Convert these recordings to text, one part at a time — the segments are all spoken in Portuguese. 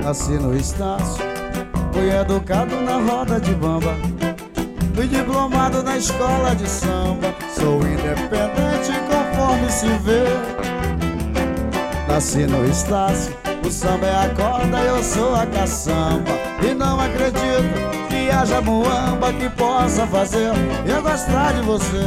Nasci no Estácio, fui educado na roda de bamba, fui diplomado na escola de samba, sou independente conforme se vê. Nasci no Estácio, o samba é a corda, eu sou a caçamba, e não acredito que haja muamba que possa fazer eu gostar de você.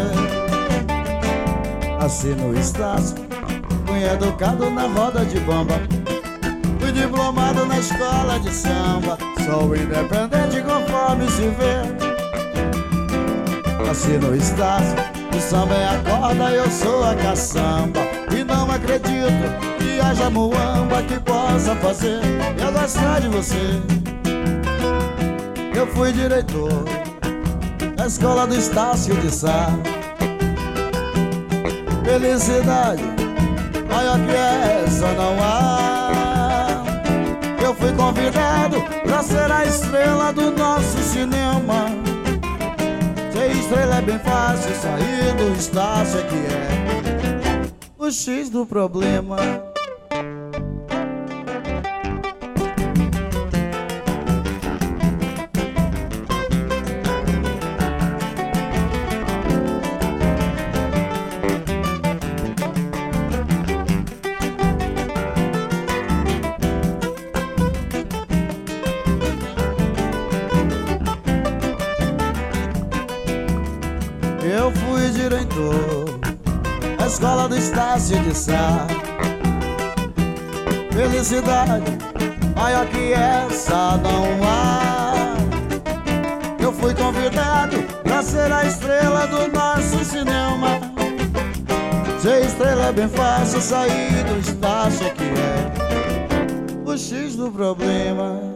Nasci no Estácio, fui educado na roda de bamba, fui diplomado na escola de samba, sou independente conforme se vê. Nasci no Estácio, o samba é a corda, eu sou a caçamba, e não acredito que haja muamba que possa fazer eu gostar de você. Eu fui diretor da escola do Estácio de Sá. Felicidade maior que essa não há. Eu fui convidado pra ser a estrela do nosso cinema. Ser estrela é bem fácil, sair do Estácio é que é o X do problema. Eu fui diretor da escola do Estácio de Sá. Felicidade maior que essa não há. Eu fui convidado pra ser a estrela do nosso cinema. Ser estrela é bem fácil, sair do Estácio é que é o X do problema.